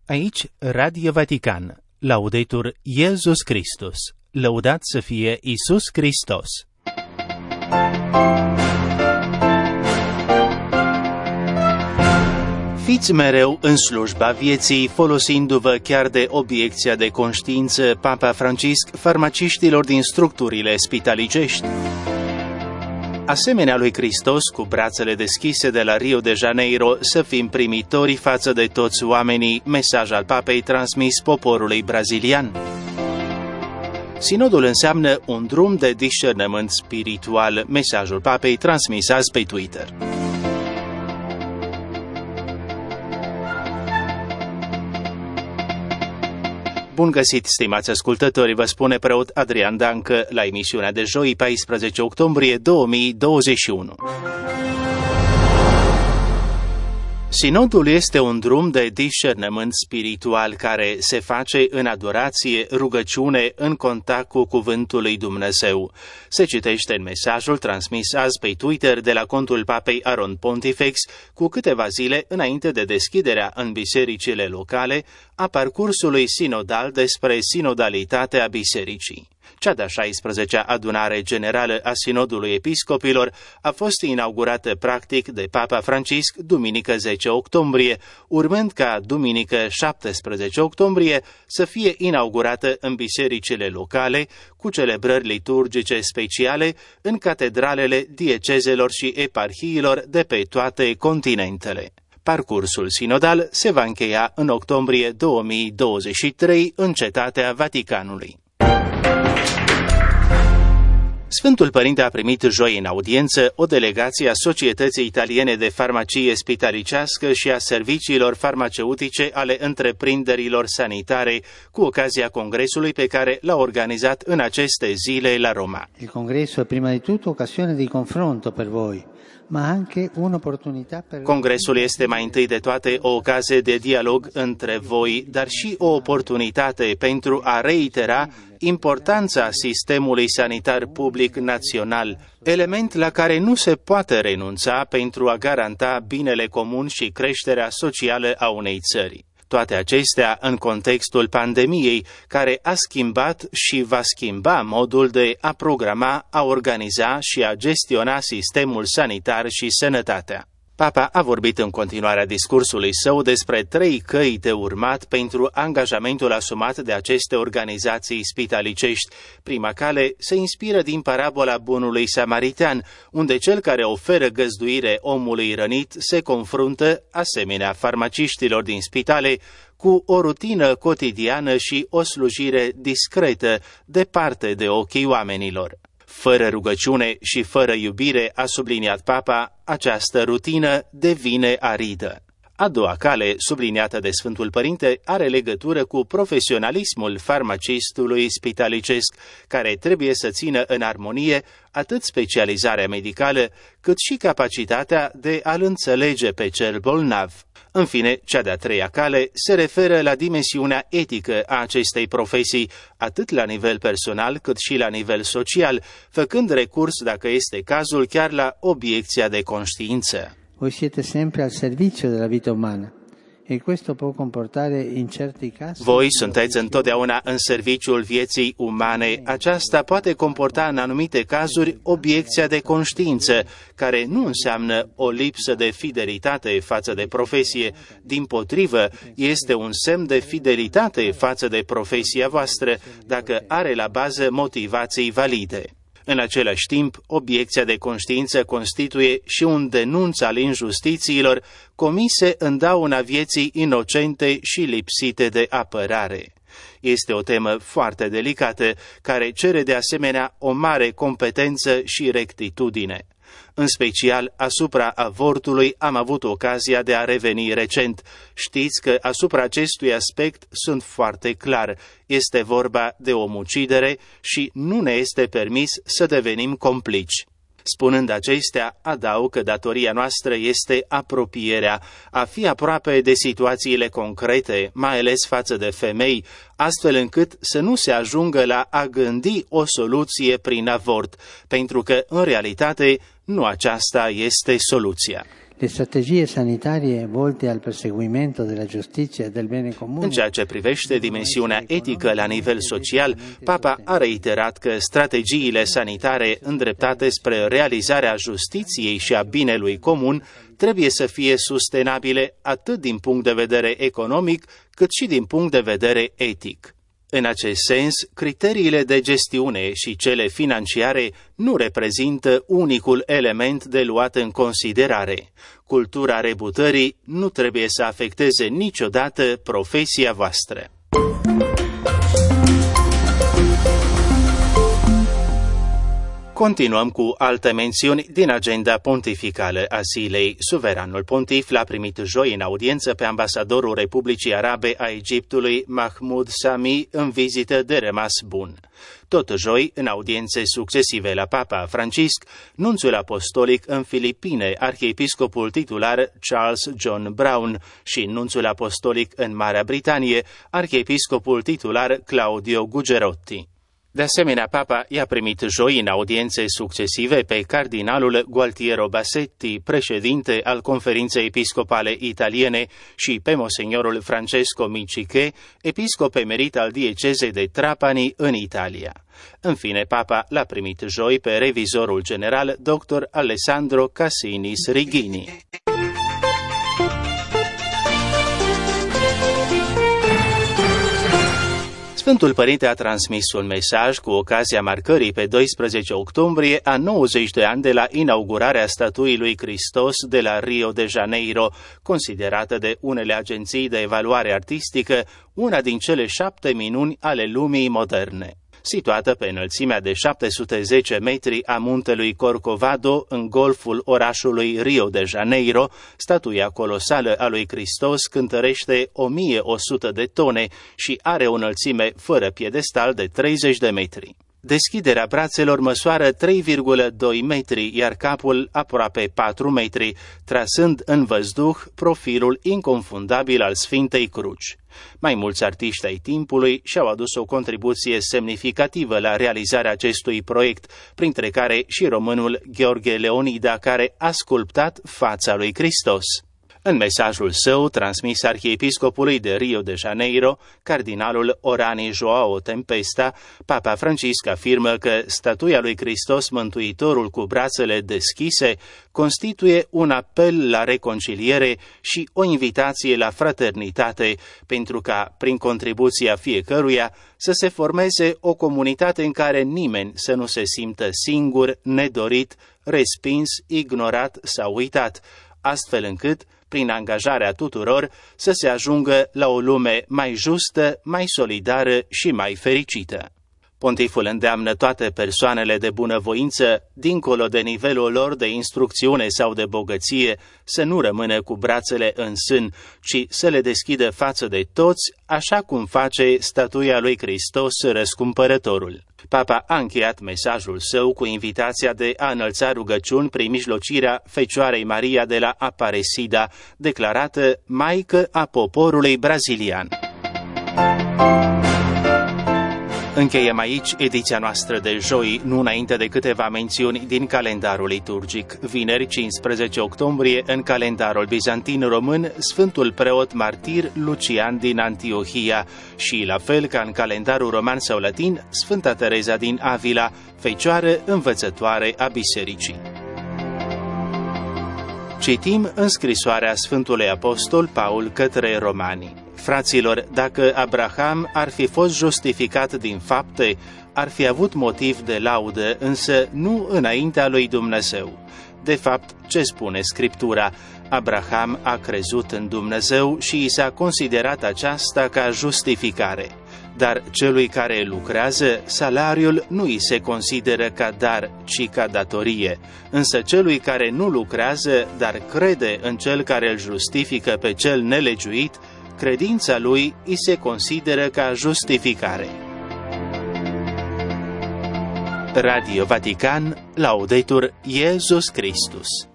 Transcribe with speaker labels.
Speaker 1: Aici, Radio Vatican, Laudetur Iesus Christus, lăudat să fie Iisus Hristos. Fiți mereu în slujba vieții, folosindu-vă chiar de obiecția de conștiință, Papa Francisc, farmaciștilor din structurile spitalicești. Asemenea lui Hristos, cu brațele deschise de la Rio de Janeiro, să fim primitori față de toți oamenii, mesaj al Papei transmis poporului brazilian. Sinodul înseamnă un drum de discernământ spiritual, mesajul Papei transmis azi pe Twitter. Bun găsit, stimați ascultători, vă spune preot Adrian Dancă la emisiunea de joi, 14 octombrie 2021. Sinodul este un drum de discernământ spiritual care se face în adorație, rugăciune, în contact cu Cuvântul lui Dumnezeu. Se citește în mesajul transmis azi pe Twitter de la contul Papei Aron Pontifex, cu câteva zile înainte de deschiderea în bisericile locale a parcursului sinodal despre sinodalitatea bisericii. Cea de-a 16-a adunare generală a Sinodului Episcopilor a fost inaugurată practic de Papa Francisc duminică 10 octombrie, urmând ca duminică 17 octombrie să fie inaugurată în bisericile locale, cu celebrări liturgice speciale în catedralele diecezelor și eparhiilor de pe toate continentele. Parcursul sinodal se va încheia în octombrie 2023 în Cetatea Vaticanului. Sfântul Părinte a primit joi în audiență o delegație a Societății Italiene de Farmacie Spitalicească și a serviciilor farmaceutice ale întreprinderilor sanitare cu ocazia congresului pe care l-a organizat în aceste zile la Roma.
Speaker 2: Il congresso è prima di tutto occasione di confronto per voi, ma anche un'opportunità per...
Speaker 1: Congresul este mai întâi de toate o ocazie de dialog între voi, dar și o oportunitate pentru a reitera importanța sistemului sanitar public național, element la care nu se poate renunța pentru a garanta binele comun și creșterea socială a unei țări. Toate acestea în contextul pandemiei, care a schimbat și va schimba modul de a programa, a organiza și a gestiona sistemul sanitar și sănătatea. Papa a vorbit în continuarea discursului său despre 3 căi de urmat pentru angajamentul asumat de aceste organizații spitalicești. Prima cale se inspiră din parabola bunului samaritan, unde cel care oferă găzduire omului rănit se confruntă, asemenea farmaciștilor din spitale, cu o rutină cotidiană și o slujire discretă, departe de ochii oamenilor. Fără rugăciune și fără iubire, a subliniat Papa, această rutină devine aridă. A doua cale, subliniată de Sfântul Părinte, are legătură cu profesionalismul farmacistului spitalicesc, care trebuie să țină în armonie atât specializarea medicală, cât și capacitatea de a-l înțelege pe cel bolnav. În fine, cea de-a treia cale se referă la dimensiunea etică a acestei profesii, atât la nivel personal cât și la nivel social, făcând recurs, dacă este cazul, chiar la obiecția de conștiință.
Speaker 2: Voi siete sempre al servizio della vita umana. E questo può comportare in certi casi...
Speaker 1: Voi sunteți întotdeauna în serviciul vieții umane. Aceasta poate comporta în anumite cazuri obiecția de conștiință, care nu înseamnă o lipsă de fidelitate față de profesie. Dimpotrivă, este un semn de fidelitate față de profesia voastră, dacă are la bază motivații valide. În același timp, obiecția de conștiință constituie și un denunț al injustițiilor comise în dauna vieții inocente și lipsite de apărare. Este o temă foarte delicată, care cere de asemenea o mare competență și rectitudine. În special, asupra avortului am avut ocazia de a reveni recent. Știți că asupra acestui aspect sunt foarte clar. Este vorba de omucidere și nu ne este permis să devenim complici. Spunând acestea, adaug că datoria noastră este apropierea, a fi aproape de situațiile concrete, mai ales față de femei, astfel încât să nu se ajungă la a gândi o soluție prin avort, pentru că, în realitate, nu aceasta este soluția.
Speaker 2: Le strategie sanitarie volte al perseguimento della giustizia e del bene comune.
Speaker 1: În ceea ce privește dimensiunea etică la nivel social, Papa a reiterat că strategiile sanitare îndreptate spre realizarea justiției și a binelui comun trebuie să fie sustenabile atât din punct de vedere economic, cât și din punct de vedere etic. În acest sens, criteriile de gestiune și cele financiare nu reprezintă unicul element de luat în considerare. Cultura rebutării nu trebuie să afecteze niciodată profesia voastră. Continuăm cu alte mențiuni din agenda pontificală a zilei. Suveranul pontif l-a primit joi în audiență pe ambasadorul Republicii Arabe a Egiptului, Mahmoud Sami, în vizită de rămas bun. Tot joi, în audiențe succesive la Papa Francisc, nunțul apostolic în Filipine, arhiepiscopul titular Charles John Brown, și nunțul apostolic în Marea Britanie, arhiepiscopul titular Claudio Gugerotti. De asemenea, Papa i-a primit joi în audiențe succesive pe cardinalul Gualtiero Bassetti, președinte al Conferinței Episcopale Italiene, și pe monsignorul Francesco Miciche, episcop emerit al diecezei de Trapani în Italia. În fine, Papa l-a primit joi pe revizorul general dr. Alessandro Cassinis Righini. Sfântul Părinte a transmis un mesaj cu ocazia marcării pe 12 octombrie a 90 de ani de la inaugurarea statuii lui Hristos de la Rio de Janeiro, considerată de unele agenții de evaluare artistică una din cele 7 minuni ale lumii moderne. Situată pe înălțimea de 710 metri a muntelui Corcovado, în golful orașului Rio de Janeiro, statuia colosală a lui Hristos cântărește 1100 de tone și are o înălțime fără piedestal de 30 de metri. Deschiderea brațelor măsoară 3,2 metri, iar capul aproape 4 metri, trasând în văzduh profilul inconfundabil al Sfintei Cruci. Mai mulți artiști ai timpului și-au adus o contribuție semnificativă la realizarea acestui proiect, printre care și românul Gheorghe Leonida, care a sculptat fața lui Hristos. În mesajul său, transmis arhiepiscopului de Rio de Janeiro, cardinalul Orani Joao Tempesta, Papa Francisc afirmă că statuia lui Hristos Mântuitorul cu brațele deschise constituie un apel la reconciliere și o invitație la fraternitate, pentru ca, prin contribuția fiecăruia, să se formeze o comunitate în care nimeni să nu se simtă singur, nedorit, respins, ignorat sau uitat, astfel încât, prin angajarea tuturor, să se ajungă la o lume mai justă, mai solidară și mai fericită. Pontiful îndeamnă toate persoanele de bunăvoință, dincolo de nivelul lor de instrucțiune sau de bogăție, să nu rămână cu brațele în sân, ci să le deschidă față de toți, așa cum face statuia lui Hristos Răscumpărătorul. Papa a încheiat mesajul său cu invitația de a înălța rugăciuni prin mijlocirea Fecioarei Maria de la Aparecida, declarată Maică a poporului brazilian. Încheiem aici ediția noastră de joi, nu înainte de câteva mențiuni din calendarul liturgic. Vineri, 15 octombrie, în calendarul bizantin român, Sfântul Preot Martir Lucian din Antiohia și, la fel ca în calendarul roman sau latin, Sfânta Tereza din Avila, Fecioară învățătoare a Bisericii. Citim în scrisoarea Sfântului Apostol Paul către Romani. Fraților, dacă Abraham ar fi fost justificat din fapte, ar fi avut motiv de laudă, însă nu înaintea lui Dumnezeu. De fapt, ce spune Scriptura? Abraham a crezut în Dumnezeu și i s-a considerat aceasta ca justificare. Dar celui care lucrează, salariul nu îi se consideră ca dar, ci ca datorie. Însă celui care nu lucrează, dar crede în cel care îl justifică pe cel nelegiuit, credința lui îi se consideră ca justificare. Radio Vatican, Laudetur Iesus Christus.